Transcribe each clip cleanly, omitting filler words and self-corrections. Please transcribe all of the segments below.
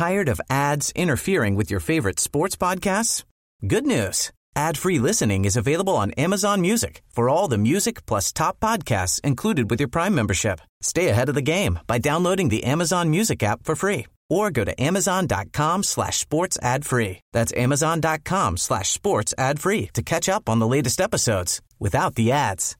Tired of ads interfering with your favorite sports podcasts? Good news. Ad-free listening is available on Amazon Music for all the music plus top podcasts included with your Prime membership. Stay ahead of the game by downloading the Amazon Music app for free or go to amazon.com/sports ad free. That's amazon.com/sports ad free to catch up on the latest episodes without the ads.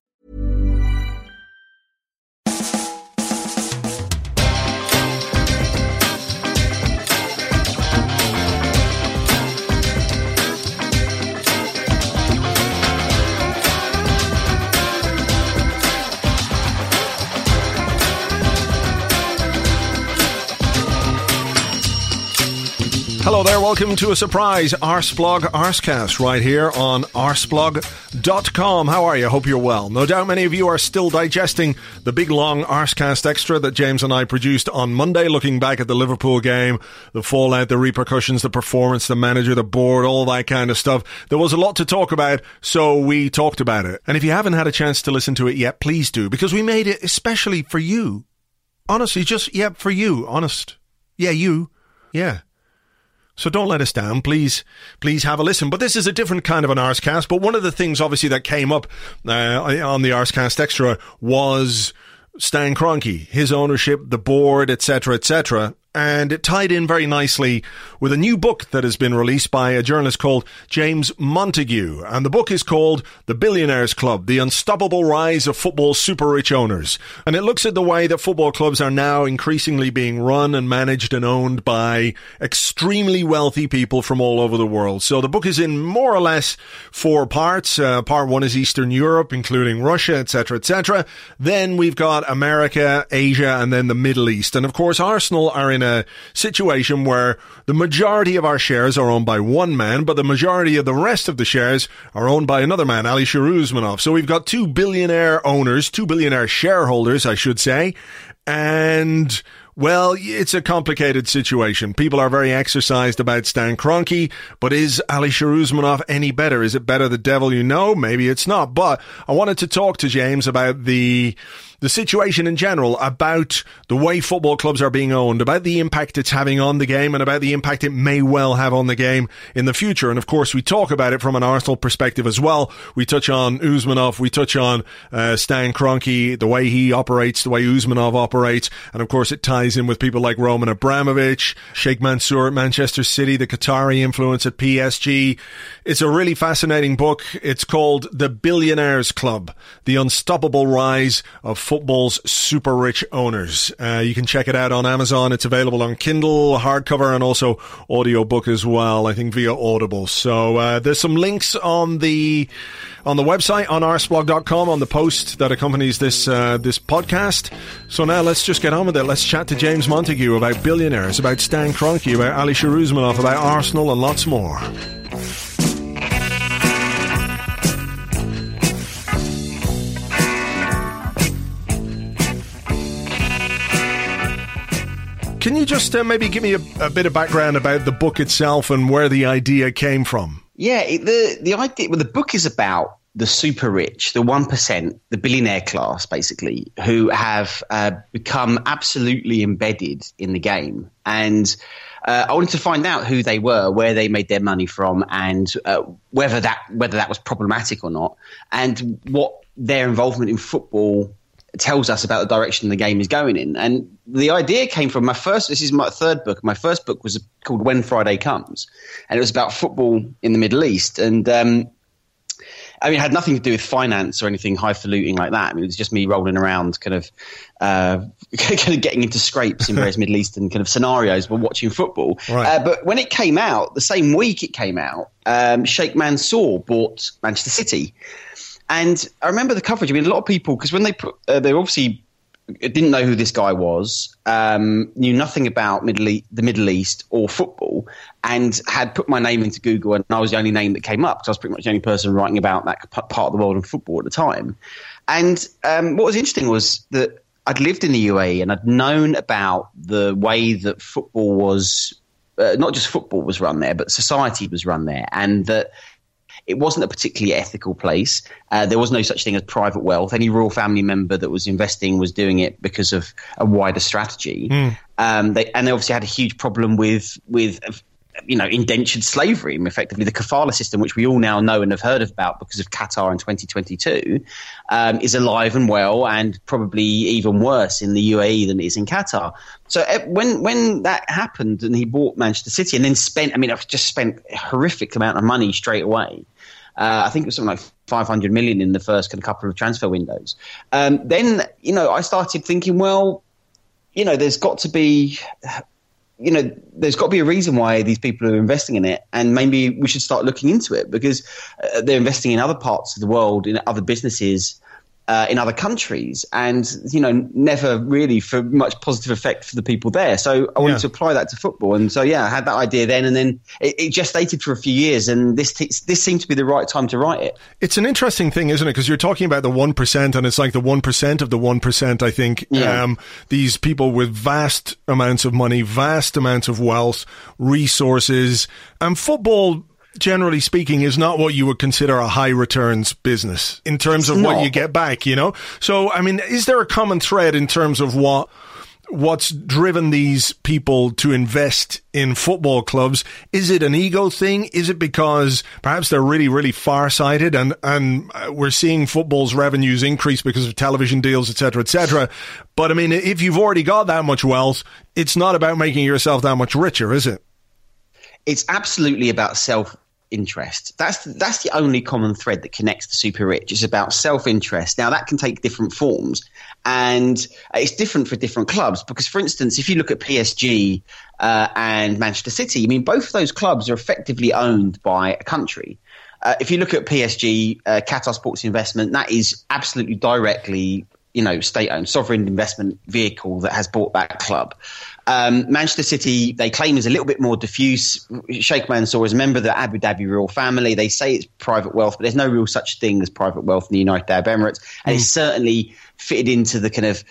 Hello there, welcome to a surprise Arsblog Arscast right here on arsblog.com. How are you? Hope you're well. No doubt many of you are still digesting the big long Arscast extra that James and I produced on Monday, looking back at the Liverpool game, the fallout, the repercussions, the performance, the manager, the board, all that kind of stuff. There was a lot to talk about, so we talked about it. And if you haven't had a chance to listen to it yet, please do, because we made it especially for you. Honestly, for you, honest. Yeah, you. Yeah. So don't let us down. Please have a listen. But this is a different kind of an Arscast. But one of the things, obviously, that came up on the Arscast Extra was Stan Kroenke, his ownership, the board, etc., etc. And it tied in very nicely with a new book that has been released by a journalist called James Montague. And the book is called The Billionaires Club, The Unstoppable Rise of Football's Super-Rich Owners. And it looks at the way that football clubs are now increasingly being run and managed and owned by extremely wealthy people from all over the world. So the book is in more or less 4 parts. Part 1 is Eastern Europe, including Russia, etc., etc. Then we've got America, Asia, and then the Middle East. And of course, Arsenal are in a situation where the majority of our shares are owned by one man, but the majority of the rest of the shares are owned by another man, Alisher Usmanov. So we've got 2 billionaire owners, 2 billionaire shareholders, I should say, and well, it's a complicated situation. People are very exercised about Stan Kroenke, but is Alisher Usmanov any better? Is it better the devil you know? Maybe it's not. But I wanted to talk to James about the situation in general, about the way football clubs are being owned, about the impact it's having on the game, and about the impact it may well have on the game in the future. And of course, we talk about it from an Arsenal perspective as well. We touch on Usmanov, we touch on Stan Kroenke, the way he operates, the way Usmanov operates, and of course it ties in with people like Roman Abramovich, Sheikh Mansour at Manchester City, the Qatari influence at PSG. It's a really fascinating book. It's called The Billionaires Club, The Unstoppable Rise of Football's Super Rich Owners. You can check it out on Amazon. It's available on Kindle, hardcover, and also audiobook as well, I think via Audible. So there's some links on the website, on arsblog.com, on the post that accompanies this podcast. So now let's just get on with it. Let's chat to James Montague about billionaires, about Stan Kroenke, about Alisher Usmanov, about Arsenal, and lots more. Can you just maybe give me a bit of background about the book itself and where the idea came from? Yeah, the idea. Well, the book is about the super rich, the 1%, the billionaire class, basically, who have become absolutely embedded in the game. And I wanted to find out who they were, where they made their money from, and whether that was problematic or not, and what their involvement in football tells us about the direction the game is going in. And the idea came from this is my third book. My first book was called When Friday Comes, and it was about football in the Middle East. And it had nothing to do with finance or anything highfalutin like that. I mean, it was just me rolling around kind of getting into scrapes in various Middle Eastern kind of scenarios while watching football. Right. But when it came out, the same week it came out, Sheikh Mansour bought Manchester City. And I remember the coverage. I mean, a lot of people, because when they obviously didn't know who this guy was, knew nothing about the Middle East or football, and had put my name into Google, and I was the only name that came up because I was pretty much the only person writing about that part of the world in football at the time. And what was interesting was that I'd lived in the UAE and I'd known about the way that football was, not just football was run there, but society was run there, and that It wasn't a particularly ethical place. There was no such thing as private wealth. Any royal family member that was investing was doing it because of a wider strategy. They obviously had a huge problem with indentured slavery, effectively the kafala system, which we all now know and have heard about because of Qatar in 2022, is alive and well, and probably even worse in the UAE than it is in Qatar. So when that happened and he bought Manchester City and then spent a horrific amount of money straight away. I think it was something like 500 million in the first couple of transfer windows. Then, I started thinking, well, there's got to be a reason why these people are investing in it, and maybe we should start looking into it, because they're investing in other parts of the world, in other businesses, in other countries, and never really for much positive effect for the people there. So I wanted to apply that to football, and so I had that idea then, and then it gestated for a few years, and this seemed to be the right time to write it. It's an interesting thing, isn't it? Because you're talking about the 1%, and it's like the 1% of the 1%. I think these people with vast amounts of money, vast amounts of wealth, resources, and football, generally speaking, is not what you would consider a high returns business in terms of what you get back, So, I mean, is there a common thread in terms of what's driven these people to invest in football clubs? Is it an ego thing? Is it because perhaps they're really, really far-sighted and we're seeing football's revenues increase because of television deals, et cetera, et cetera? But, I mean, if you've already got that much wealth, it's not about making yourself that much richer, is it? It's absolutely about self-interest. That's the only common thread that connects the super rich. It's about self-interest. Now, that can take different forms, and it's different for different clubs. Because, for instance, if you look at PSG and Manchester City, I mean, both of those clubs are effectively owned by a country. If you look at PSG, Qatar Sports Investment, that is absolutely directly state-owned, sovereign investment vehicle that has bought that club. Manchester City, they claim, is a little bit more diffuse. Sheikh Mansour is a member of the Abu Dhabi royal family. They say it's private wealth, but there's no real such thing as private wealth in the United Arab Emirates. And it's certainly fitted into the kind of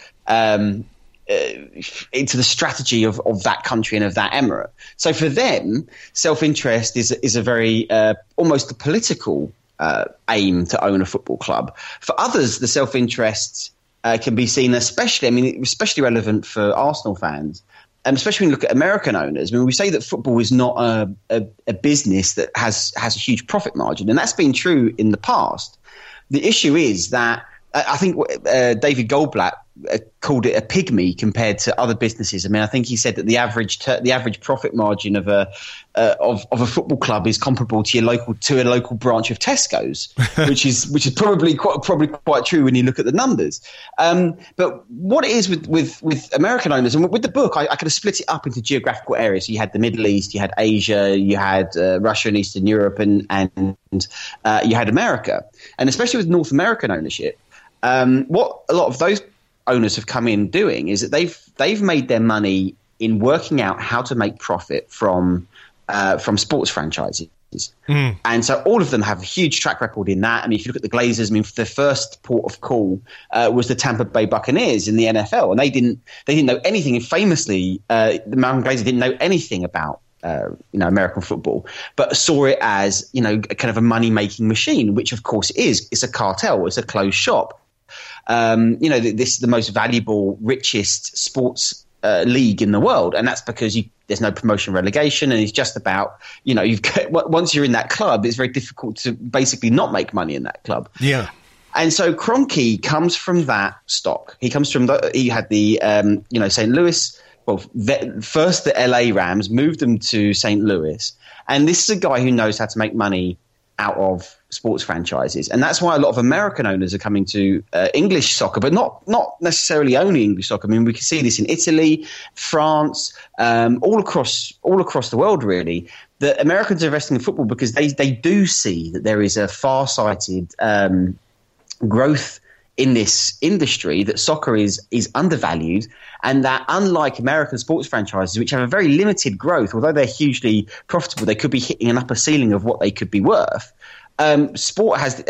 into the strategy of that country and of that emirate. So for them, self-interest is a very almost a political aim to own a football club. For others, the self-interest can be seen especially relevant for Arsenal fans, and especially when you look at American owners. I mean, we say that football is not a business that has a huge profit margin, and that's been true in the past. The issue is that I think David Goldblatt called it a pygmy compared to other businesses. I mean, I think he said that the average profit margin of a football club is comparable to a local branch of Tesco's, which is probably quite true when you look at the numbers. But what it is with American owners, and with the book, I could have split it up into geographical areas. So you had the Middle East, you had Asia, you had Russia and Eastern Europe, and you had America, and especially with North American ownership. What a lot of those owners have come in doing is that they've made their money in working out how to make profit from sports franchises. And so all of them have a huge track record in that. I mean, if you look at the Glazers, I mean, their first port of call was the Tampa Bay Buccaneers in the NFL, and they didn't know anything. And famously, the Malcolm Glazer didn't know anything about American football, but saw it as kind of a money making machine, which of course it's a cartel, it's a closed shop. This is the most valuable, richest sports league in the world, and that's because there's no promotion relegation, and it's just about once you're in that club, it's very difficult to basically not make money in that club. Yeah. And so Kroenke comes from that stock. He comes from he had the St. Louis. Well, first the LA Rams, moved them to St. Louis, and this is a guy who knows how to make money out of sports franchises, and that's why a lot of American owners are coming to English soccer, but not necessarily only English soccer. I mean, we can see this in Italy, France, all across the world, really. That Americans are investing in football because they do see that there is a far-sighted growth in this industry, that soccer is undervalued, and that unlike American sports franchises, which have a very limited growth, although they're hugely profitable, they could be hitting an upper ceiling of what they could be worth. Soccer has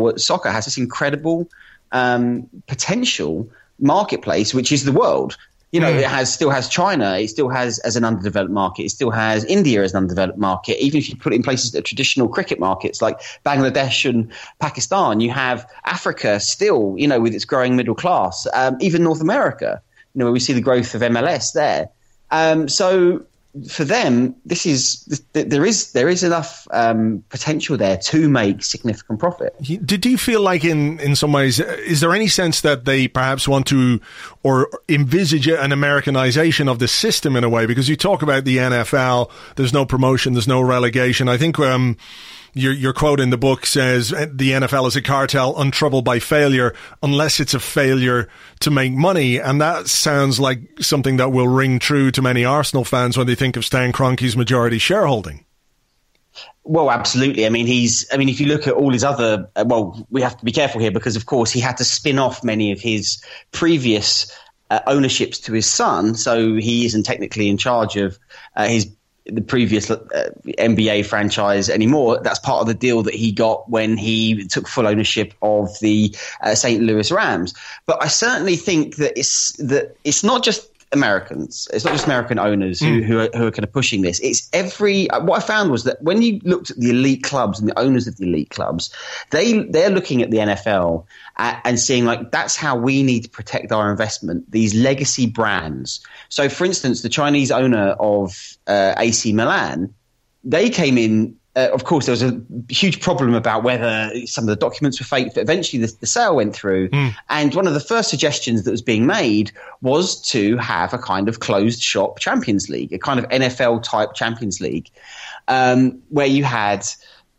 this incredible potential marketplace, which is the world. You know, it still has China. It still has as an undeveloped market. It still has India as an undeveloped market. Even if you put it in places that are traditional cricket markets like Bangladesh and Pakistan, you have Africa still, you know, with its growing middle class. Even North America, you know, where we see the growth of MLS there. So for them, there is enough potential there to make significant profit. Did you feel like in some ways, is there any sense that they perhaps want to or envisage an Americanization of the system in a way? Because you talk about the NFL, there's no promotion, there's no relegation. I think your quote in the book says the NFL is a cartel untroubled by failure unless it's a failure to make money. And that sounds like something that will ring true to many Arsenal fans when they think of Stan Kroenke's majority shareholding. Well, absolutely. I mean, if you look at all his other, we have to be careful here because, of course, he had to spin off many of his previous ownerships to his son. So he isn't technically in charge of the previous NBA franchise anymore. That's part of the deal that he got when he took full ownership of the St. Louis Rams. But I certainly think that it's not just Americans. It's not just American owners who are kind of pushing this. It's what I found was that when you looked at the elite clubs and the owners of the elite clubs, they're looking at the NFL and seeing like, that's how we need to protect our investment, these legacy brands. So for instance, the Chinese owner of AC Milan, they came in. Of course, there was a huge problem about whether some of the documents were fake, but eventually the sale went through. And one of the first suggestions that was being made was to have a kind of closed shop Champions League, a kind of NFL type Champions League, where you had,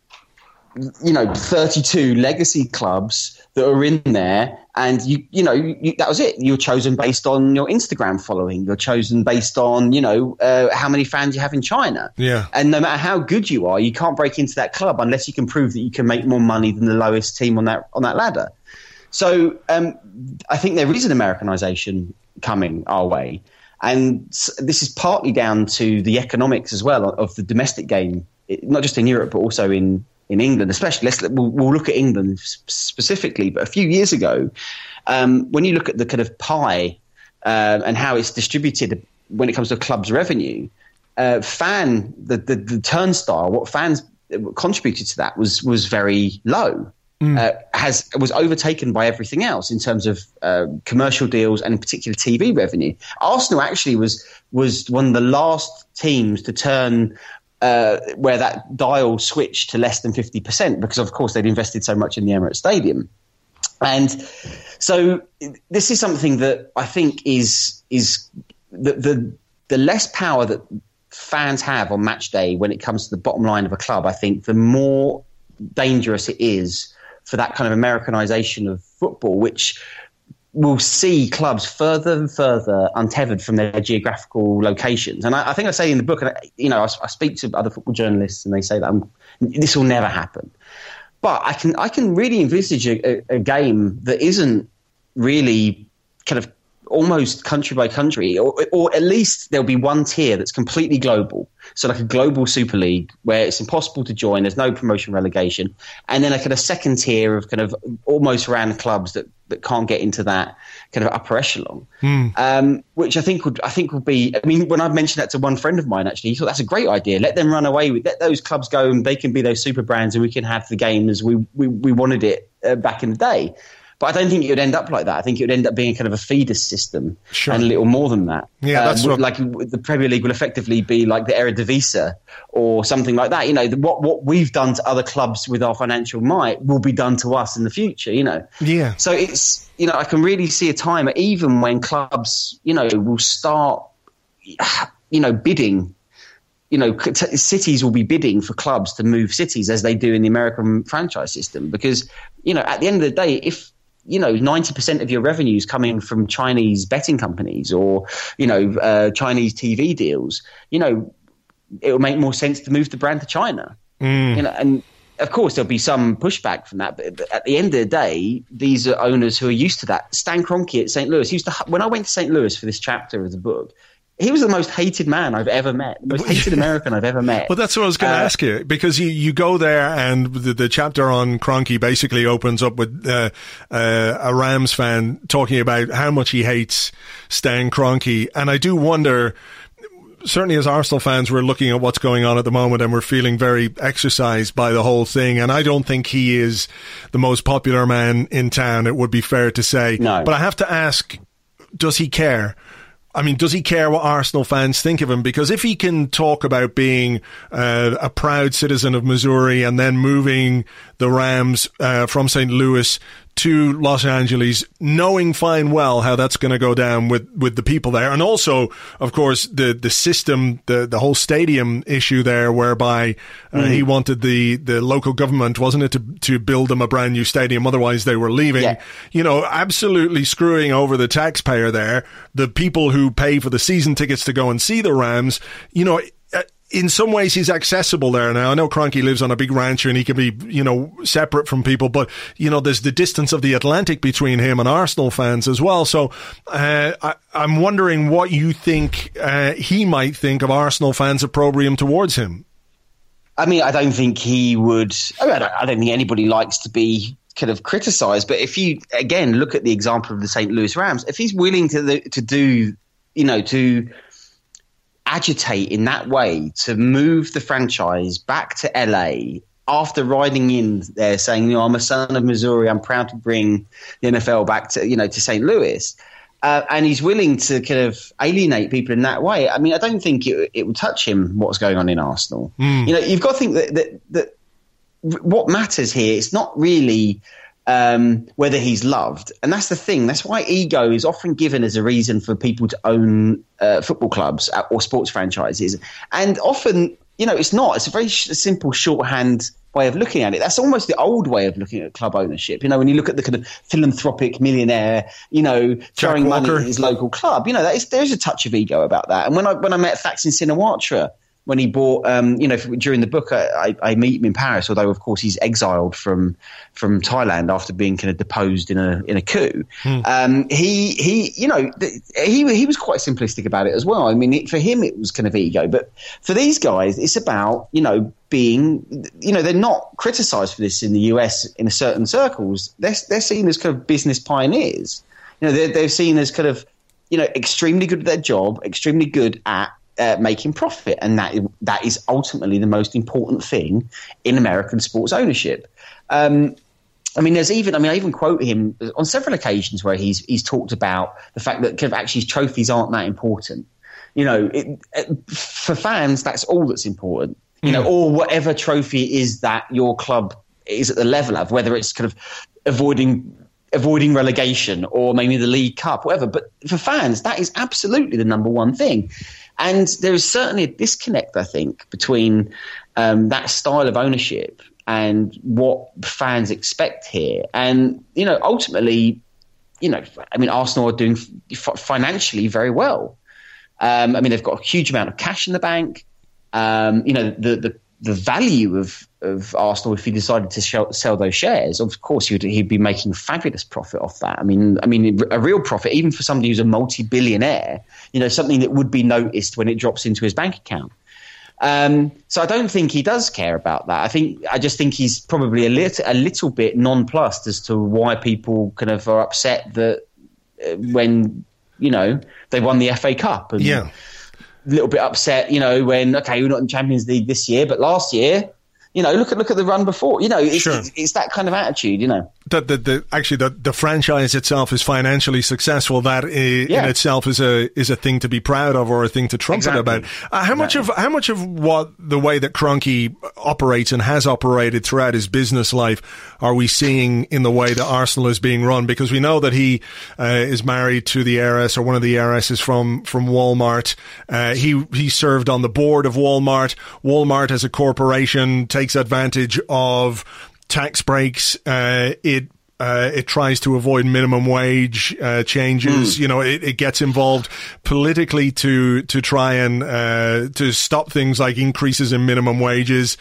32 legacy clubs that were in there. And that was it. You were chosen based on your Instagram following. You're chosen based on, how many fans you have in China. Yeah. And no matter how good you are, you can't break into that club unless you can prove that you can make more money than the lowest team on that ladder. So I think there is an Americanization coming our way. And this is partly down to the economics as well of the domestic game, not just in Europe, but also in England, especially. We'll look at England specifically, but a few years ago, when you look at the kind of pie and how it's distributed when it comes to clubs' revenue, the turnstile, what fans contributed to that was very low. Was overtaken by everything else in terms of commercial deals and in particular TV revenue. Arsenal actually was one of the last teams to turn where that dial switched to less than 50% because, of course, they'd invested so much in the Emirates Stadium. And so this is something that I think is the less power that fans have on match day when it comes to the bottom line of a club, I think the more dangerous it is for that kind of Americanization of football, which will see clubs further and further untethered from their geographical locations. And I think I say in the book, I speak to other football journalists and they say that this will never happen. But I can really envisage a game that isn't really kind of almost country by country, or at least there'll be one tier that's completely global. So like a global Super League where it's impossible to join, there's no promotion relegation, and then a second tier of kind of almost ran clubs that can't get into that kind of upper echelon. Which I think would be. I mean, when I mentioned that to one friend of mine, actually, he thought that's a great idea. Let them run away let those clubs go, and they can be those super brands, and we can have the game as we wanted it back in the day. But I don't think it would end up like that. I think it would end up being kind of a feeder system and a little more than that. Yeah, that's like the Premier League will effectively be like the Eredivisie or something like that. What we've done to other clubs with our financial might will be done to us in the future. Yeah. So it's I can really see a time even when clubs will start bidding. Cities will be bidding for clubs to move cities as they do in the American franchise system because at the end of the day, if 90% of your revenue is coming from Chinese betting companies or, Chinese TV deals, it will make more sense to move the brand to China. And of course there'll be some pushback from that. But at the end of the day, these are owners who are used to that. Stan Kroenke at St. Louis when I went to St. Louis for this chapter of the book, he was the most hated man I've ever met, the most hated American I've ever met. Well, that's what I was going to ask you, because you go there and the chapter on Kroenke basically opens up with a Rams fan talking about how much he hates Stan Kroenke. And I do wonder, certainly as Arsenal fans, we're looking at what's going on at the moment and we're feeling very exercised by the whole thing. And I don't think he is the most popular man in town, it would be fair to say. No. But I have to ask, does he care? I mean, does he care what Arsenal fans think of him? Because if he can talk about being a proud citizen of Missouri and then moving the Rams from St. Louis to Los Angeles, knowing fine well how that's going to go down with the people there. And also, of course, the system, the whole stadium issue there, whereby he wanted the local government, wasn't it, to build them a brand new stadium, otherwise they were leaving. Yeah. You know, absolutely screwing over the taxpayer there, the people who pay for the season tickets to go and see the Rams. You know, in some ways, he's accessible there now. I know Kroenke lives on a big ranch and he can be, you know, separate from people, but, you know, there's the distance of the Atlantic between him and Arsenal fans as well. So I'm wondering what you think he might think of Arsenal fans' opprobrium towards him. I mean, I don't think he would. I don't think anybody likes to be kind of criticised. But if you, again, look at the example of the St. Louis Rams, if he's willing to do, you know, to agitate in that way to move the franchise back to LA after riding in there saying, you know, I'm a son of Missouri, I'm proud to bring the NFL back to, you know, to St. Louis, and he's willing to kind of alienate people in that way. I mean, I don't think it would touch him what's going on in Arsenal. You know, you've got to think that what matters here, it's not really whether he's loved. And that's the thing. That's why ego is often given as a reason for people to own football clubs or sports franchises. And often, you know, it's not. It's a very simple shorthand way of looking at it. That's almost the old way of looking at club ownership. You know, when you look at the kind of philanthropic millionaire, you know, throwing money at his local club, you know, there's a touch of ego about that. And when I met Thaksin Shinawatra, when he bought, you know, during the book, I meet him in Paris, although of course he's exiled from Thailand after being kind of deposed in a coup. He you know, he was quite simplistic about it as well. I mean, for him it was kind of ego, but for these guys, it's about, you know, being, you know, they're not criticised for this in the US in certain circles. They're seen as kind of business pioneers. You know, they're seen as kind of, you know, extremely good at their job, extremely good at making profit, and that is ultimately the most important thing in American sports ownership. I mean, I even quote him on several occasions where he's talked about the fact that kind of actually trophies aren't that important. You know, for fans, that's all that's important. You know, or whatever trophy is that your club is at the level of, whether it's kind of avoiding relegation or maybe the League Cup, whatever. But for fans, that is absolutely the number one thing. And there is certainly a disconnect, I think, between that style of ownership and what fans expect here. And, you know, ultimately, you know, I mean, Arsenal are doing financially very well. I mean, they've got a huge amount of cash in the bank. You know, the value of Arsenal, if he decided to sell those shares, of course he'd be making fabulous profit off that. I mean, a real profit, even for somebody who's a multi-billionaire. You know, something that would be noticed when it drops into his bank account. So I don't think he does care about that. I just think he's probably a little bit nonplussed as to why people kind of are upset that when, you know, they won the FA Cup and. Yeah. A little bit upset, you know, when, okay, we're not in Champions League this year, but last year, you know, look at the run before. You know, it's that kind of attitude, you know. The franchise itself is financially successful. That in itself is a thing to be proud of, or a thing to trumpet about. How much of what the way that Kroenke operates and has operated throughout his business life are we seeing in the way that Arsenal is being run? Because we know that he is married to the heiress, or one of the heiresses from Walmart. He served on the board of Walmart. Walmart as a corporation takes advantage of tax breaks. It tries to avoid minimum wage changes. You know, it gets involved politically to try and to stop things like increases in minimum wages.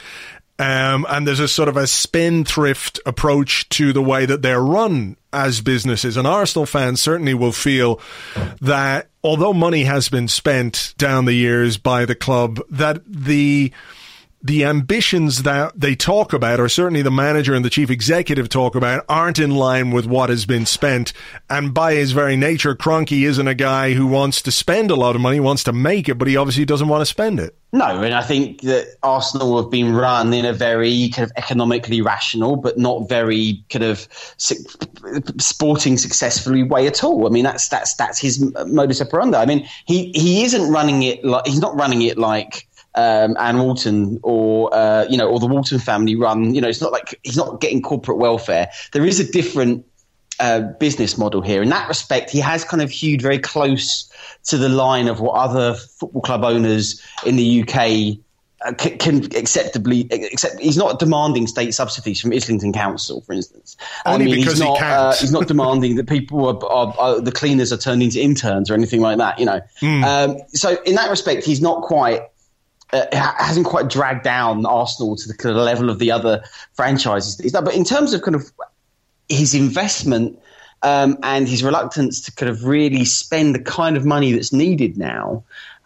And there's a sort of a spendthrift approach to the way that they're run as businesses. And Arsenal fans certainly will feel that although money has been spent down the years by the club, that the ambitions that they talk about, or certainly the manager and the chief executive talk about, aren't in line with what has been spent. And by his very nature, Kroenke isn't a guy who wants to spend a lot of money, wants to make it, but he obviously doesn't want to spend it. No, and I think that Arsenal have been run in a very kind of economically rational, but not very kind of sporting successfully way at all. I mean, that's his modus operandi. I mean, he isn't running it like, he's not running it like Anne Walton or the Walton family run. You know, it's not like he's not getting corporate welfare. There is a different business model here. In that respect, he has kind of hewed very close to the line of what other football club owners in the UK can acceptably accept. He's not demanding state subsidies from Islington Council, for instance. Because he can't. He's not demanding that people are the cleaners are turned into interns or anything like that. You know, so in that respect, he's not quite. Hasn't quite dragged down Arsenal to the kind of level of the other franchises. But in terms of kind of his investment and his reluctance to kind of really spend the kind of money that's needed now,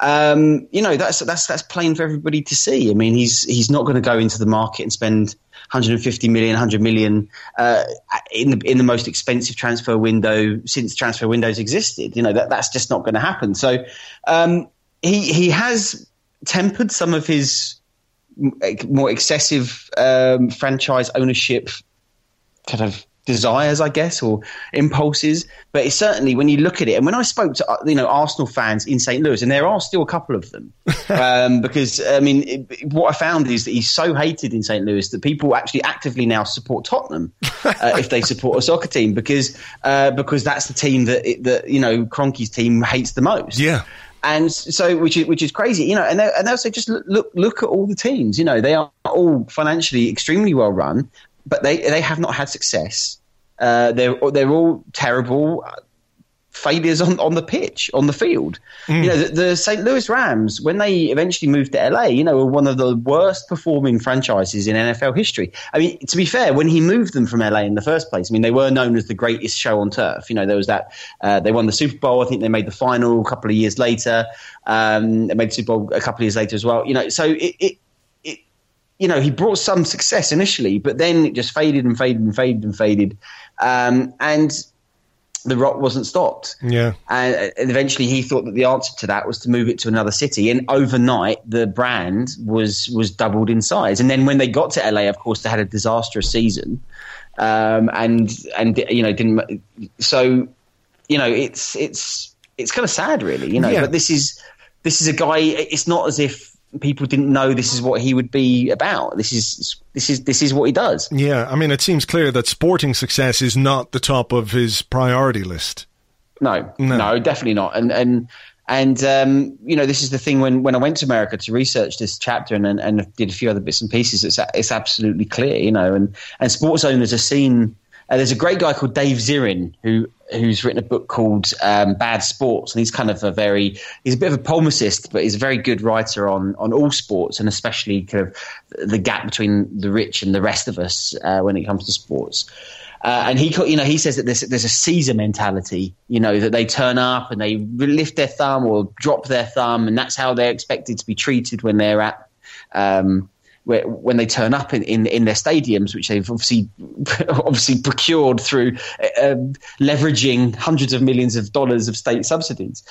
that's plain for everybody to see. I mean, he's not going to go into the market and spend 150 million, 100 million in the most expensive transfer window since transfer windows existed. You know, that's just not going to happen. So he has tempered some of his more excessive franchise ownership kind of desires, I guess, or impulses. But it's certainly, when you look at it, and when I spoke to Arsenal fans in St. Louis, and there are still a couple of them, because I mean, what I found is that he's so hated in St. Louis that people actually actively now support Tottenham if they support a soccer team, because that's the team that Kroenke's team hates the most. Yeah. And so, which is crazy, you know, and they'll say, just look at all the teams, you know, they are all financially extremely well run, but they have not had success. They're all terrible failures on the pitch, on the field. You know, the St. Louis Rams, when they eventually moved to LA, you know, were one of the worst performing franchises in NFL history. I mean, to be fair, when he moved them from LA in the first place, I mean, they were known as the greatest show on turf. You know, there was that, they won the Super Bowl. I think they made the final a couple of years later. They made the Super Bowl a couple of years later as well. You know, so it you know, he brought some success initially, but then it just faded and faded and faded and faded. And the rot wasn't stopped. Yeah. And eventually he thought that the answer to that was to move it to another city. And overnight, the brand was doubled in size. And then when they got to LA, of course, they had a disastrous season. And you know, didn't. So, you know, it's kind of sad, really, you know, but this is a guy, it's not as if people didn't know this is what he would be about. This is what he does. Yeah, I mean, it seems clear that sporting success is not the top of his priority list. No, definitely not. And you know, this is the thing when I went to America to research this chapter and did a few other bits and pieces, it's absolutely clear, you know, and sports owners are seen. There's a great guy called Dave Zirin who's written a book called Bad Sports, and he's kind of he's a bit of a polemicist, but he's a very good writer on all sports, and especially kind of the gap between the rich and the rest of us when it comes to sports. And he says that there's a Caesar mentality, you know, that they turn up and they lift their thumb or drop their thumb, and that's how they're expected to be treated when they're at when they turn up in their stadiums, which they've obviously procured through leveraging hundreds of millions of dollars of state subsidies.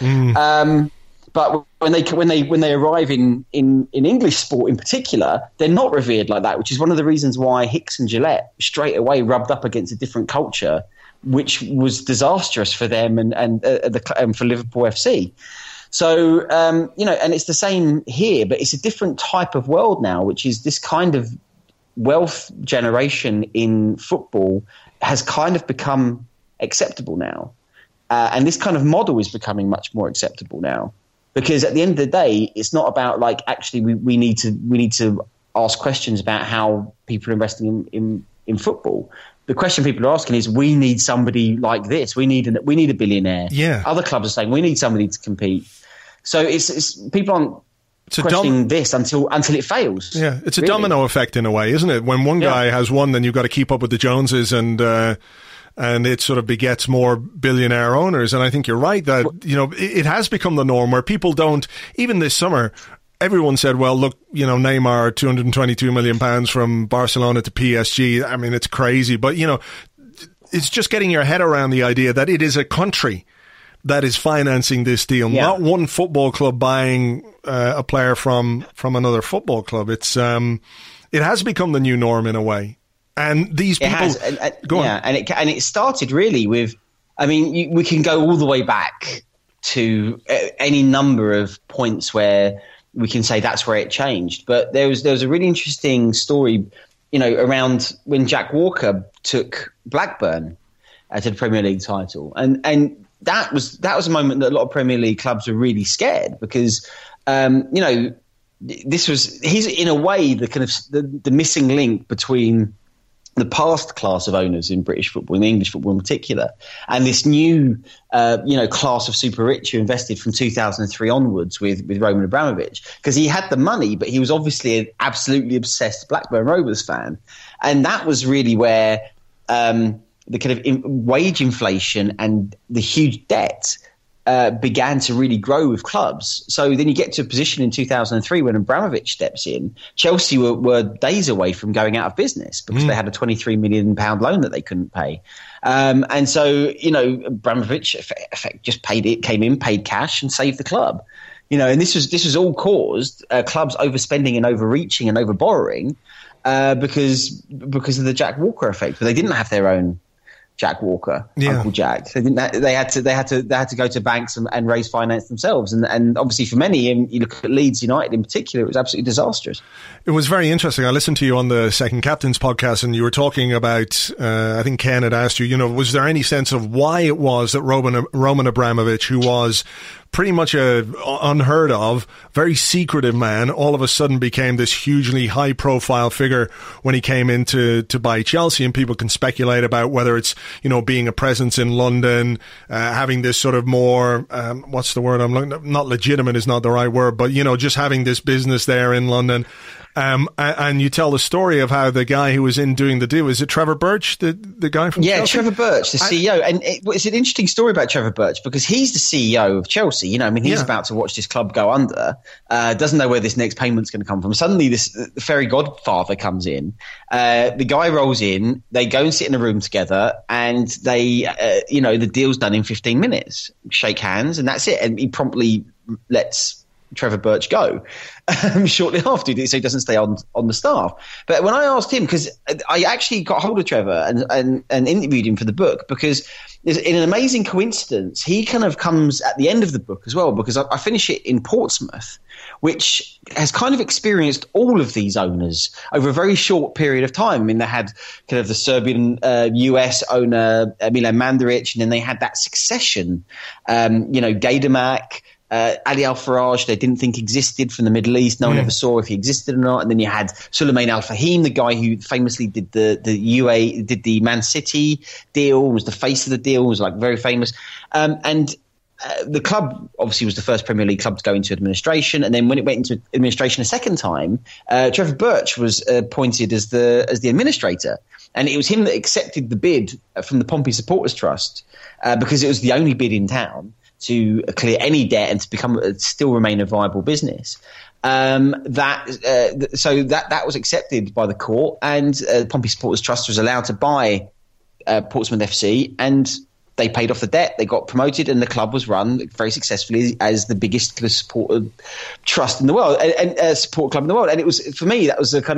But when they arrive in English sport in particular, they're not revered like that, which is one of the reasons why Hicks and Gillette straight away rubbed up against a different culture, which was disastrous for them and for Liverpool FC. So, you know, and it's the same here, but it's a different type of world now, which is this kind of wealth generation in football has kind of become acceptable now. And this kind of model is becoming much more acceptable now, because at the end of the day, it's not about like, actually, we need to ask questions about how people are investing in football. The question people are asking is, we need somebody like this. We need a billionaire. Yeah. Other clubs are saying we need somebody to compete. So it's people aren't questioning this until it fails. Yeah, it's a domino effect in a way, isn't it? When one guy has won, then you've got to keep up with the Joneses and and it sort of begets more billionaire owners. And I think you're right that, it has become the norm where people don't, even this summer, everyone said, well, look, Neymar, £222 million from Barcelona to PSG. I mean, it's crazy. But, it's just getting your head around the idea that it is a country that is financing this deal, not one football club buying a player from another football club. It's it has become the new norm in a way. And these people... And it started really with... I mean, we can go all the way back to any number of points where we can say that's where it changed. But there was a really interesting story, around when Jack Walker took Blackburn to the Premier League title. And that was a moment that a lot of Premier League clubs were really scared because, he's in a way the kind of the missing link between the past class of owners in British football, in English football in particular, and this new, class of super rich who invested from 2003 onwards with Roman Abramovich, because he had the money, but he was obviously an absolutely obsessed Blackburn Rovers fan. And that was really where the kind of wage inflation and the huge debt began to really grow with clubs. So then you get to a position in 2003 when Abramovich steps in. Chelsea were days away from going out of business because they had a £23 million loan that they couldn't pay. And so, Abramovich just came in, paid cash and saved the club. And this was all caused clubs overspending and overreaching and overborrowing because of the Jack Walker effect. But they didn't have their own Jack Walker, Uncle Jack. They had to go to banks and raise finance themselves. And obviously for many, and you look at Leeds United in particular, it was absolutely disastrous. It was very interesting. I listened to you on the Second Captains podcast, and you were talking about, I think Ken had asked you, was there any sense of why it was that Roman Abramovich, who was pretty much a unheard of, very secretive man, all of a sudden became this hugely high profile figure when he came in to buy Chelsea? And people can speculate about whether it's, being a presence in London, having this sort of more, what's the word I'm looking, not legitimate is not the right word, but, just having this business there in London. And you tell the story of how the guy who was in doing the deal, is it Trevor Birch, the guy from Chelsea? Trevor Birch, the CEO. And it's an interesting story about Trevor Birch because he's the CEO of Chelsea. He's about to watch this club go under, doesn't know where this next payment's going to come from. Suddenly the fairy godfather comes in. The guy rolls in, they go and sit in a room together, and they, the deal's done in 15 minutes. Shake hands, and that's it. And he promptly lets Trevor Birch go shortly after, so he doesn't stay on the staff. But when I asked him, because I actually got hold of Trevor and interviewed him for the book, because in an amazing coincidence, he kind of comes at the end of the book as well, because I finish it in Portsmouth, which has kind of experienced all of these owners over a very short period of time. I mean, they had kind of the Serbian US owner, Milan Mandaric, and then they had that succession, Gaidamak, Ali Al-Faraj, they didn't think existed from the Middle East. No one ever saw if he existed or not. And then you had Suleiman Al-Fahim, the guy who famously did did the Man City deal, was the face of the deal, was like very famous. The club obviously was the first Premier League club to go into administration. And then when it went into administration a second time, Trevor Birch was appointed as the administrator. And it was him that accepted the bid from the Pompey Supporters Trust because it was the only bid in town to clear any debt and to still remain a viable business. So that was accepted by the court, and Pompey Supporters Trust was allowed to buy Portsmouth FC, and they paid off the debt. They got promoted, and the club was run very successfully as the biggest support trust in the world and support club in the world. And it was, for me, that was a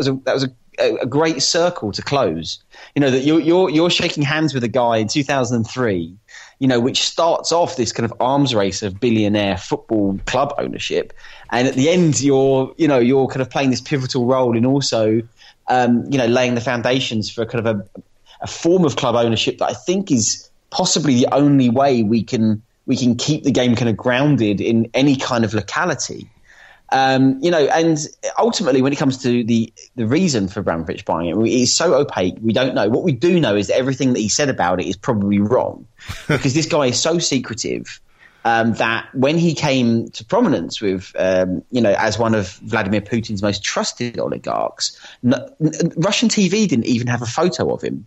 great circle to close. That you're shaking hands with a guy in 2003. Which starts off this kind of arms race of billionaire football club ownership, and at the end, you're kind of playing this pivotal role in also, laying the foundations for kind of a form of club ownership that I think is possibly the only way we can keep the game kind of grounded in any kind of locality. And ultimately, when it comes to the reason for Abramovich buying it, it's so opaque. We don't know. What we do know is that everything that he said about it is probably wrong, because this guy is so secretive that when he came to prominence with, as one of Vladimir Putin's most trusted oligarchs, Russian TV didn't even have a photo of him.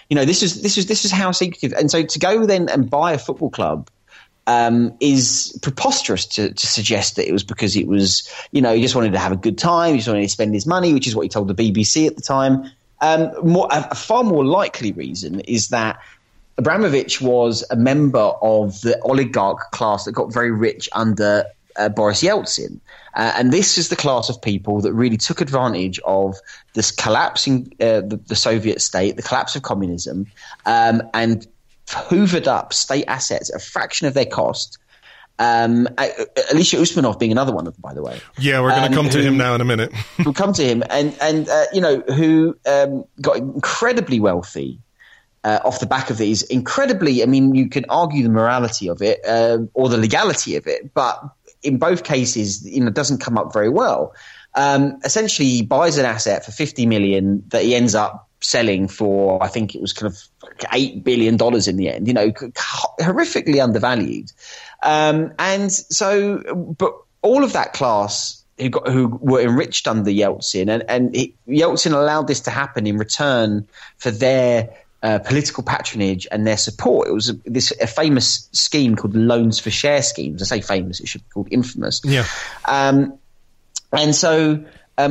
This is how secretive. And so to go then and buy a football club is preposterous to suggest that it was because it was, he just wanted to have a good time. He just wanted to spend his money, which is what he told the BBC at the time. A far more likely reason is that Abramovich was a member of the oligarch class that got very rich under Boris Yeltsin. And this is the class of people that really took advantage of this collapsing the Soviet state, the collapse of communism, and hoovered up state assets at a fraction of their cost. Alisher Usmanov being another one of them, by the way. Yeah, we're going to come to him now in a minute. We'll come to him, and who got incredibly wealthy off the back of these. Incredibly, I mean, you can argue the morality of it or the legality of it, but in both cases, it doesn't come up very well. Essentially, he buys an asset for $50 million that he ends up selling for, I think it was kind of $8 billion in the end, horrifically undervalued. And so, but all of that class who were enriched under Yeltsin, and Yeltsin allowed this to happen in return for their political patronage and their support. It was a famous scheme called loans for share schemes. I say famous, it should be called infamous. Yeah. And so,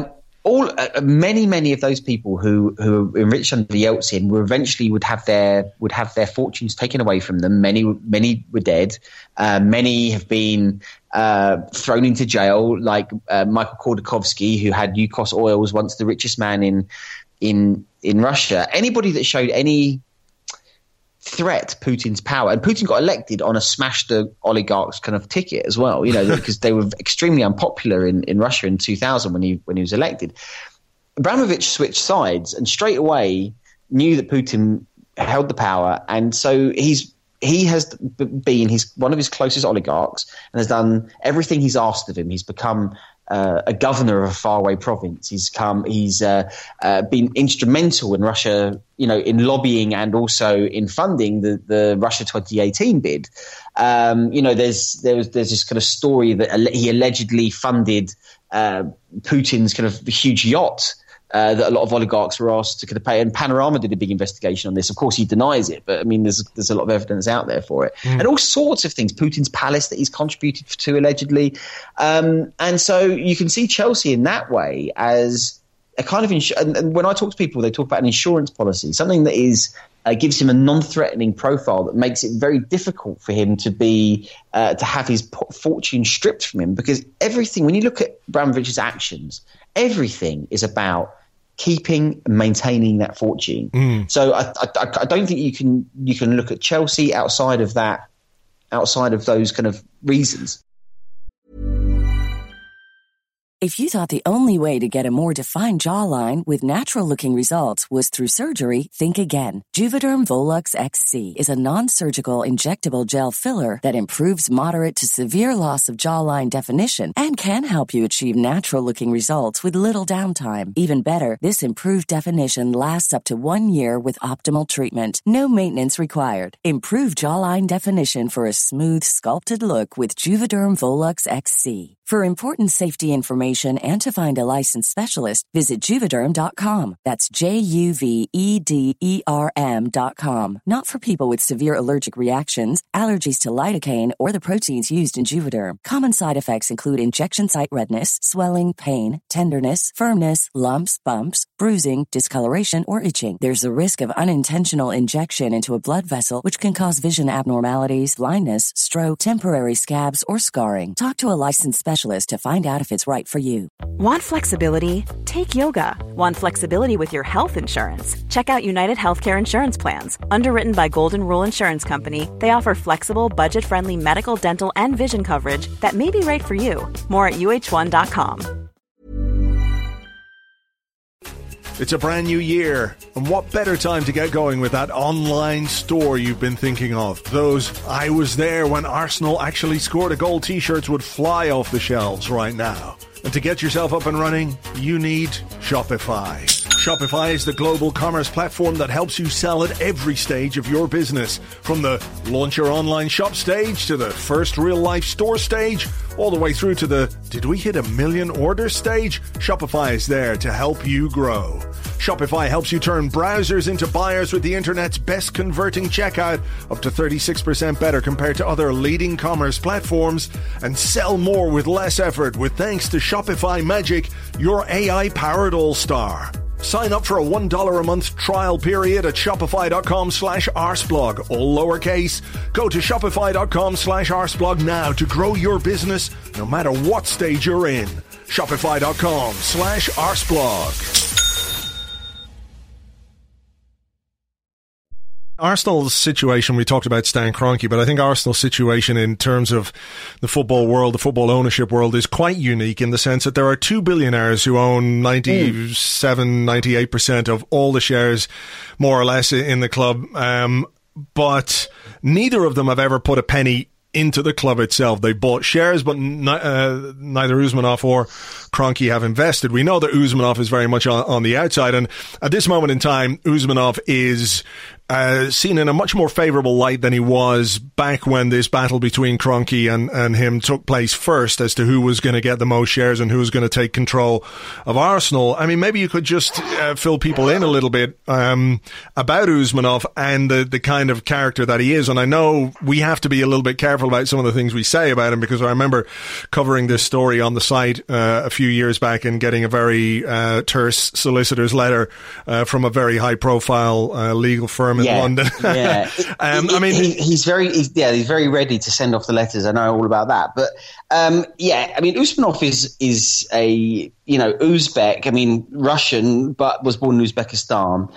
many of those people who were enriched under Yeltsin would have their fortunes taken away from them. Many were dead. Many have been thrown into jail, like Michael Khodorkovsky, who had Yukos Oil, was once the richest man in Russia. Anybody that showed any threat to Putin's power, and Putin got elected on a smash the oligarchs kind of ticket as well, because they were extremely unpopular in Russia in 2000 when he was elected. Abramovich switched sides and straight away knew that Putin held the power, and so he has been one of his closest oligarchs and has done everything he's asked of him. He's become a governor of a faraway province. He's been instrumental in Russia, in lobbying and also in funding the Russia 2018 bid. There's this kind of story that he allegedly funded Putin's kind of huge yacht that a lot of oligarchs were asked to kind of pay. And Panorama did a big investigation on this. Of course, he denies it, but I mean, there's a lot of evidence out there for it, and all sorts of things. Putin's palace that he's contributed to allegedly, and so you can see Chelsea in that way as a kind of and when I talk to people, they talk about an insurance policy, something that is gives him a non-threatening profile that makes it very difficult for him to have his fortune stripped from him, because everything, when you look at Abramovich's actions, everything is about keeping and maintaining that fortune. So I don't think you can look at Chelsea outside of those kind of reasons. If you thought the only way to get a more defined jawline with natural-looking results was through surgery, think again. Juvederm Volux XC is a non-surgical injectable gel filler that improves moderate to severe loss of jawline definition and can help you achieve natural-looking results with little downtime. Even better, this improved definition lasts up to 1 year with optimal treatment. No maintenance required. Improve jawline definition for a smooth, sculpted look with Juvederm Volux XC. For important safety information and to find a licensed specialist, visit Juvederm.com. That's JUVEDERM.com. Not for people with severe allergic reactions, allergies to lidocaine, or the proteins used in Juvederm. Common side effects include injection site redness, swelling, pain, tenderness, firmness, lumps, bumps, bruising, discoloration, or itching. There's a risk of unintentional injection into a blood vessel, which can cause vision abnormalities, blindness, stroke, temporary scabs, or scarring. Talk to a licensed specialist to find out if it's right for you. Want flexibility? Take yoga. Want flexibility with your health insurance? Check out United Healthcare Insurance Plans. Underwritten by Golden Rule Insurance Company, they offer flexible, budget-friendly medical, dental, and vision coverage that may be right for you. More at UH1.com. It's a brand new year, and what better time to get going with that online store you've been thinking of? Those "I was there when Arsenal actually scored a goal" t-shirts would fly off the shelves right now. And to get yourself up and running, you need Shopify. Shopify is the global commerce platform that helps you sell at every stage of your business. From the launch your online shop stage to the first real-life store stage, all the way through to the did we hit 1 million orders stage? Shopify is there to help you grow. Shopify helps you turn browsers into buyers with the internet's best converting checkout, up to 36% better compared to other leading commerce platforms, and sell more with less effort with thanks to Shopify Magic, your AI-powered all-star. Sign up for a $1 a month trial period at shopify.com/arsblog, all lowercase. Go to shopify.com/arsblog now to grow your business no matter what stage you're in. Shopify.com/arsblog. Arsenal's situation, we talked about Stan Kroenke, but I think Arsenal's situation in terms of the football world, the football ownership world, is quite unique in the sense that there are two billionaires who own 98% of all the shares, more or less, in the club. But neither of them have ever put a penny into the club itself. They bought shares, but neither Usmanov or Kroenke have invested. We know that Usmanov is very much on the outside, and at this moment in time, Usmanov is seen in a much more favourable light than he was back when this battle between Kroenke and him took place first as to who was going to get the most shares and who was going to take control of Arsenal. I mean, maybe you could just fill people in a little bit about Usmanov and the kind of character that he is. And I know we have to be a little bit careful about some of the things we say about him, because I remember covering this story on the site a few years back and getting a very terse solicitor's letter from a very high-profile legal firm in London. Yeah. He's very ready to send off the letters. I know all about that. But Usmanov is a Uzbek. I mean, Russian, but was born in Uzbekistan.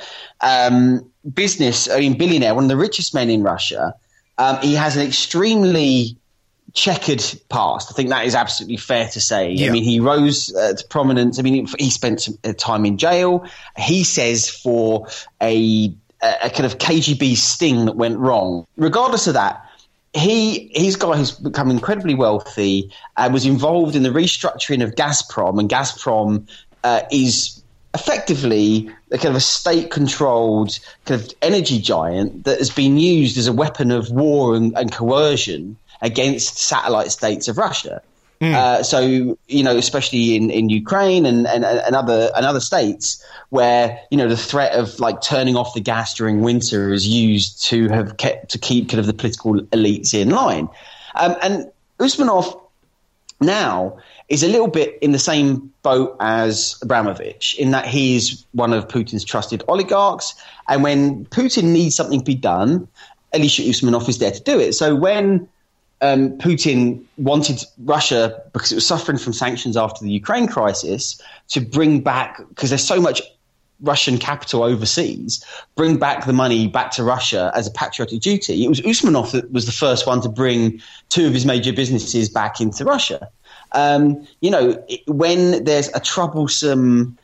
Billionaire, one of the richest men in Russia. He has an extremely checkered past. I think that is absolutely fair to say. Yeah. I mean, he rose to prominence. I mean, he spent some time in jail. He says for a kind of KGB sting that went wrong. Regardless of that, he's a guy who's become incredibly wealthy, was involved in the restructuring of Gazprom, and Gazprom is effectively a kind of a state-controlled kind of energy giant that has been used as a weapon of war and coercion against satellite states of Russia. So, especially in Ukraine and other states where, the threat of like turning off the gas during winter is used to keep kind of the political elites in line. And Usmanov now is a little bit in the same boat as Abramovich in that he's one of Putin's trusted oligarchs. And when Putin needs something to be done, Elisha Usmanov is there to do it. So when Putin wanted Russia, because it was suffering from sanctions after the Ukraine crisis, to bring back, because there's so much Russian capital overseas, bring back the money back to Russia as a patriotic duty. It was Usmanov that was the first one to bring two of his major businesses back into Russia. When there's a troublesome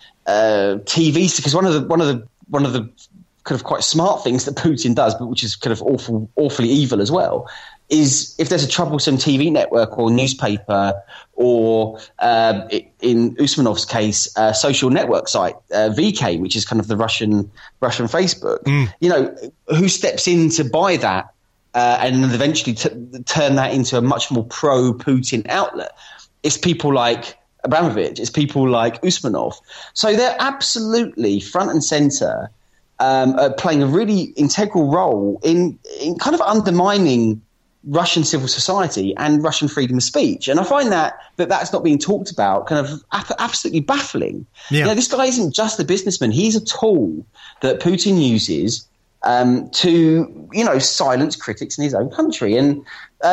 TV, because one of the kind of quite smart things that Putin does, but which is kind of awfully evil as well, is if there's a troublesome TV network or newspaper or, in Usmanov's case, a social network site, VK, which is kind of the Russian Facebook, who steps in to buy that and then eventually turn that into a much more pro-Putin outlet? It's people like Abramovich, it's people like Usmanov. So they're absolutely front and center, playing a really integral role in kind of undermining Russian civil society and Russian freedom of speech. And I find that's not being talked about kind of absolutely baffling. Yeah. This guy isn't just a businessman. He's a tool that Putin uses to, silence critics in his own country. And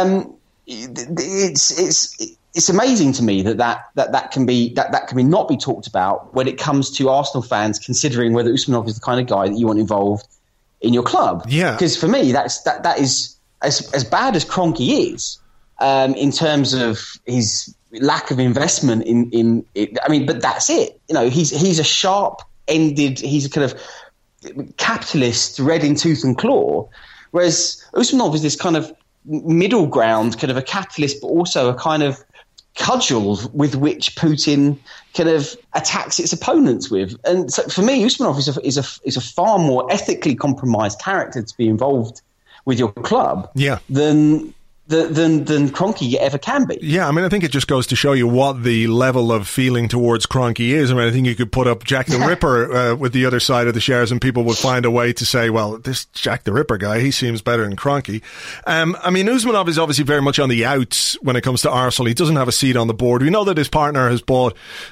it's amazing to me that can be not be talked about when it comes to Arsenal fans considering whether Usmanov is the kind of guy that you want involved in your club. Yeah. Because for me, that is as bad as Kroenke is, in terms of his lack of investment in it. I mean, but that's it. He's a sharp-ended, he's a kind of capitalist red in tooth and claw, whereas Usmanov is this kind of middle ground, kind of a capitalist, but also a kind of cudgel with which Putin kind of attacks its opponents with. And so for me, Usmanov is a far more ethically compromised character to be involved with your club than Kroenke ever can be. Yeah, I mean, I think it just goes to show you what the level of feeling towards Kroenke is. I mean, I think you could put up Jack the Ripper with the other side of the shares and people would find a way to say, well, this Jack the Ripper guy, he seems better than Kroenke. I mean, Usmanov is obviously very much on the outs when it comes to Arsenal. He doesn't have a seat on the board. We know that his partner has bought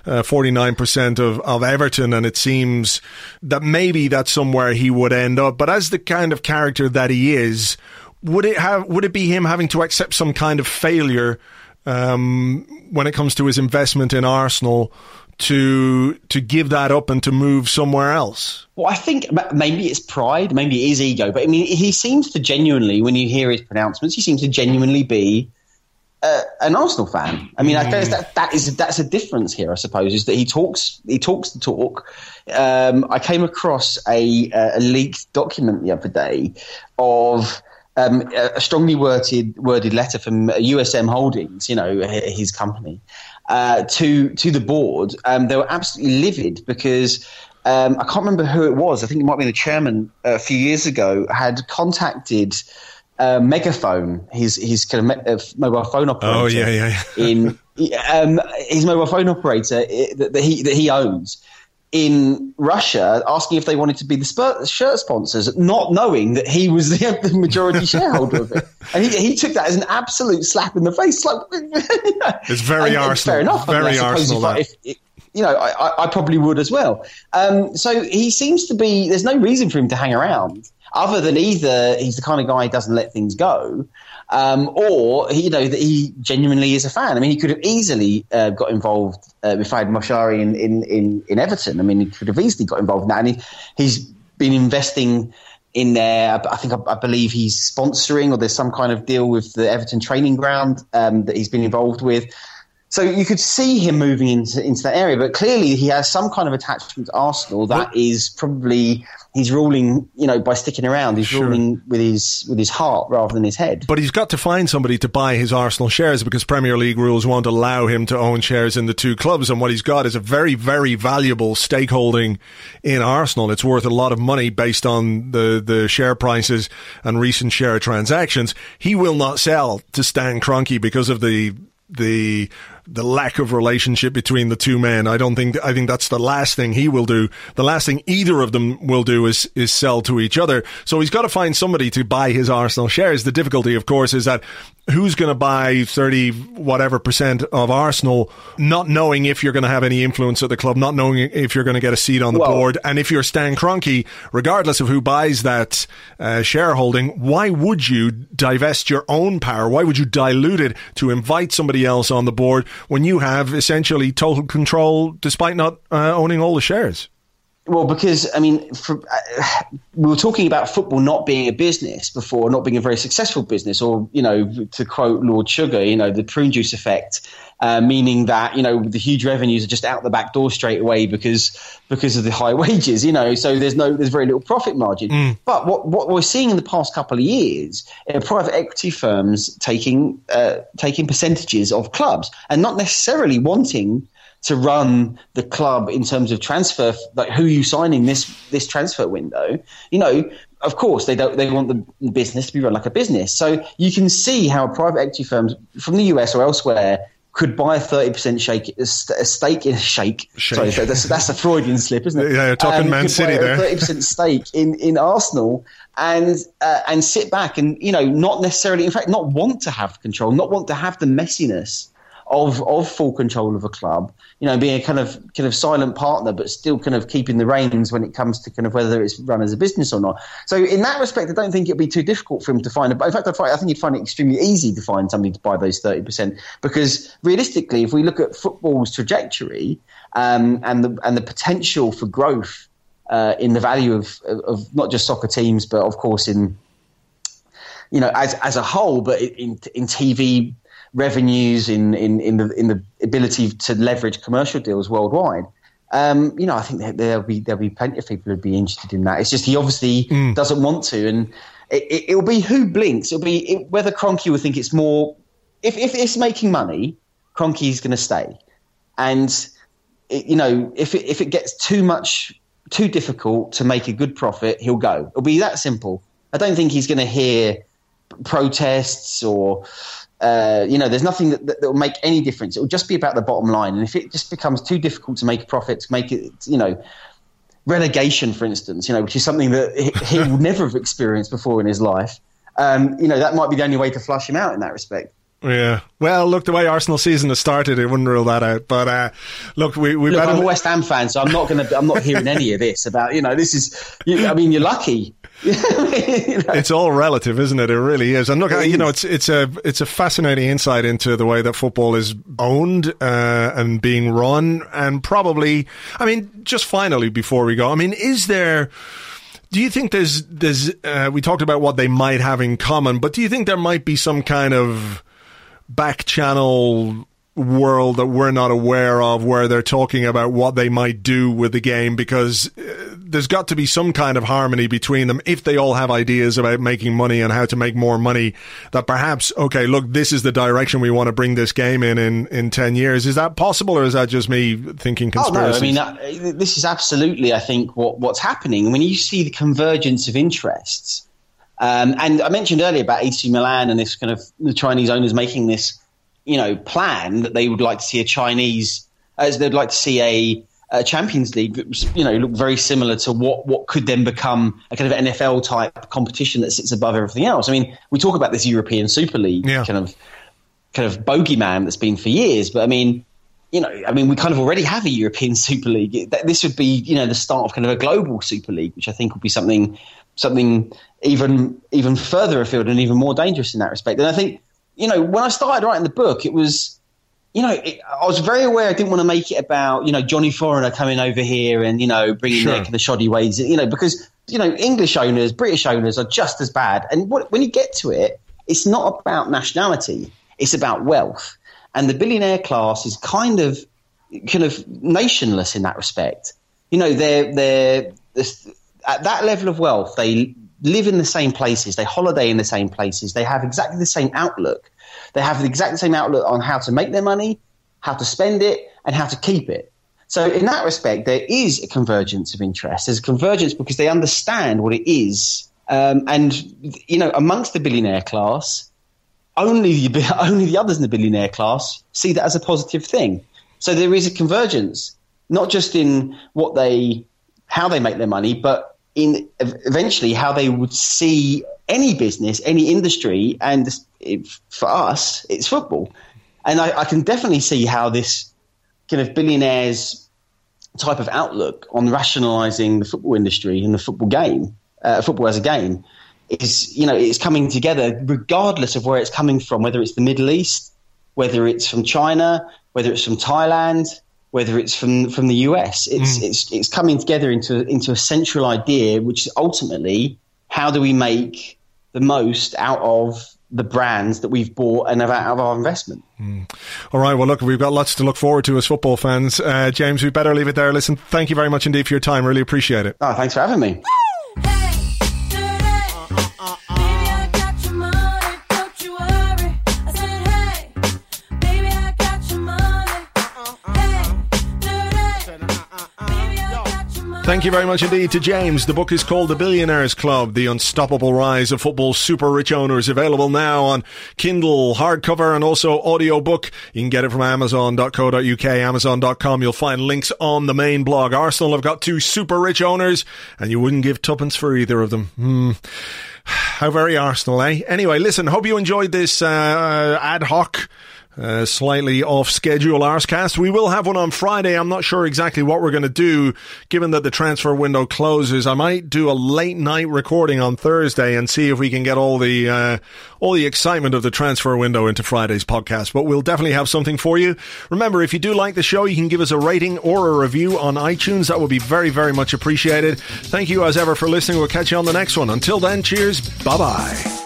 49% of Everton, and it seems that maybe that's somewhere he would end up. But as the kind of character that he is, would it be him having to accept some kind of failure when it comes to his investment in Arsenal to give that up and to move somewhere else? Well, I think maybe it's pride, maybe it is ego, but I mean, he seems to genuinely, when you hear his pronouncements, he seems to genuinely be an Arsenal fan. I mean, I guess that's a difference here, I suppose, is that he talks the talk. I came across a leaked document the other day of a strongly worded letter from USM Holdings, his company, to the board. They were absolutely livid because I can't remember who it was. I think it might have been the chairman a few years ago had contacted Megaphone, his kind of mobile phone operator. Oh yeah. In his mobile phone operator that he owns in Russia, asking if they wanted to be the shirt sponsors, not knowing that he was the majority shareholder of it. And he took that as an absolute slap in the face. Like, it's very Arsenal. Fair enough. Very Arsenal. I probably would as well. So he seems to be, there's no reason for him to hang around other than either he's the kind of guy who doesn't let things go, or that he genuinely is a fan. I mean, he could have easily got involved with Fahd Moshari in Everton. I mean, he could have easily got involved in that, and he's been investing in there. I believe he's sponsoring, or there's some kind of deal with the Everton training ground that he's been involved with. So you could see him moving into that area, but clearly he has some kind of attachment to Arsenal that is probably he's ruling, by sticking around. He's ruling with his heart rather than his head. But he's got to find somebody to buy his Arsenal shares because Premier League rules won't allow him to own shares in the two clubs. And what he's got is a very, very valuable stakeholding in Arsenal. It's worth a lot of money based on the share prices and recent share transactions. He will not sell to Stan Kroenke because of the lack of relationship between the two men. I think that's the last thing he will do. The last thing either of them will do is sell to each other. So he's got to find somebody to buy his Arsenal shares. The difficulty, of course, is that who's going to buy 30% of Arsenal, not knowing if you're going to have any influence at the club, not knowing if you're going to get a seat on the board. And if you're Stan Kroenke, regardless of who buys that shareholding, why would you divest your own power? Why would you dilute it to invite somebody else on the board when you have essentially total control despite not owning all the shares? Well, because, I mean, we were talking about football not being a business before, not being a very successful business, or, to quote Lord Sugar, the prune juice effect, meaning that, the huge revenues are just out the back door straight away because of the high wages, so there's very little profit margin. But what we're seeing in the past couple of years are private equity firms taking percentages of clubs and not necessarily wanting to run the club in terms of transfer, like who you signing this transfer window. Of course they want the business to be run like a business. So you can see how private equity firms from the US or elsewhere could buy a 30% stake in a shake. Sorry, that's a Freudian slip, isn't it? Yeah, you're talking Man City there. 30% stake in Arsenal and sit back and not necessarily, in fact, not want to have control, not want to have the messiness of full control of a club, being a kind of silent partner, but still kind of keeping the reins when it comes to kind of whether it's run as a business or not. So in that respect, I don't think it'd be too difficult for him to find. In fact, I think you'd find it extremely easy to find somebody to buy those 30%, because realistically, if we look at football's trajectory and the potential for growth in the value of not just soccer teams, but of course in as a whole, but in TV revenues, in the ability to leverage commercial deals worldwide. I think that there'll be plenty of people who'd be interested in that. It's just he obviously doesn't want to, and it'll be who blinks. It'll be whether Kroenke will think it's more if it's making money, Kroenke's going to stay. And, if it gets too difficult to make a good profit, he'll go. It'll be that simple. I don't think he's going to hear protests or, there's nothing that will make any difference. It will just be about the bottom line. And if it just becomes too difficult to make a profit, to make it, relegation, for instance, which is something that he will never have experienced before in his life, that might be the only way to flush him out in that respect. Yeah. Well, look, the way Arsenal season has started, it wouldn't rule that out. But look, I'm a West Ham fan, so I'm not hearing any of this about, this is, you're lucky. It's all relative, isn't it? It really is. And look, it's a fascinating insight into the way that football is owned and being run. And probably, just finally before we go, do you think there's we talked about what they might have in common, but do you think there might be some kind of back channel world that we're not aware of where they're talking about what they might do with the game? Because there's got to be some kind of harmony between them if they all have ideas about making money and how to make more money, that perhaps, okay, look, this is the direction we want to bring this game in 10 years. Is that possible, or is that just me thinking conspiracies? Oh, no, this is absolutely, I think, what's happening. When you see the convergence of interests, and I mentioned earlier about AC Milan and this kind of the Chinese owners making this, plan that they would like to see they'd like to see a Champions League that look very similar to what could then become a kind of NFL type competition that sits above everything else. We talk about this European Super League kind of bogeyman that's been for years, but we kind of already have a European Super League. This would be the start of kind of a global Super League, which I think would be something even further afield and even more dangerous in that respect. And I think when I started writing the book, it was. I was very aware I didn't want to make it about, Johnny Foreigner coming over here and, bringing their kind of shoddy ways, because, English owners, British owners are just as bad. And when you get to it, it's not about nationality. It's about wealth. And the billionaire class is kind of nationless in that respect. They're at that level of wealth, they live in the same places. They holiday in the same places. They have exactly the same outlook. They have the exact same outlook on how to make their money, how to spend it, and how to keep it. So in that respect, there is a convergence of interest. There's a convergence because they understand what it is. Amongst the billionaire class, only the others in the billionaire class see that as a positive thing. So there is a convergence, not just in how they make their money, but in eventually how they would see any business, any industry, and for us, it's football. And I can definitely see how this kind of billionaires type of outlook on rationalising the football industry and the football game, football as a game, is coming together regardless of where it's coming from, whether it's the Middle East, whether it's from China, whether it's from Thailand, whether it's from the US. It's coming together into a central idea, which is ultimately how do we make the most out of the brands that we've bought and out of our investment. All right, well, look, we've got lots to look forward to as football fans. James, we better leave it there. Listen, thank you very much indeed for your time. Really appreciate it. Oh, thanks for having me. Thank you very much indeed to James. The book is called The Billionaires Club, The Unstoppable Rise of Football's Super Rich Owners, available now on Kindle, hardcover and also audiobook. You can get it from amazon.co.uk, amazon.com. You'll find links on the main blog. Arsenal have got 2 super rich owners and you wouldn't give tuppence for either of them. How very Arsenal, eh? Anyway, listen, hope you enjoyed this ad hoc slightly off schedule Arscast. We will have one on Friday. I'm not sure exactly what we're going to do given that the transfer window closes. I might do a late night recording on Thursday and see if we can get all the excitement of the transfer window into Friday's podcast, but we'll definitely have something for you. Remember, if you do like the show, you can give us a rating or a review on iTunes. That would be very, very much appreciated. Thank you as ever for listening. We'll catch you on the next one. Until then, cheers. Bye-bye.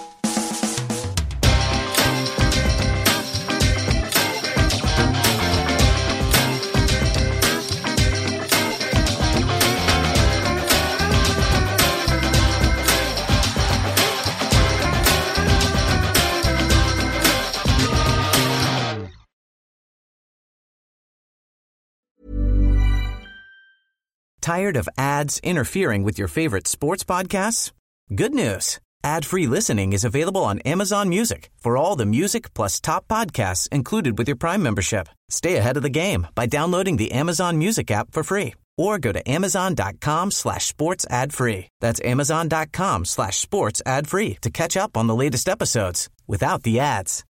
Tired of ads interfering with your favorite sports podcasts? Good news. Ad-free listening is available on Amazon Music for all the music plus top podcasts included with your Prime membership. Stay ahead of the game by downloading the Amazon Music app for free or go to amazon.com/sports ad free. That's amazon.com/sports ad free to catch up on the latest episodes without the ads.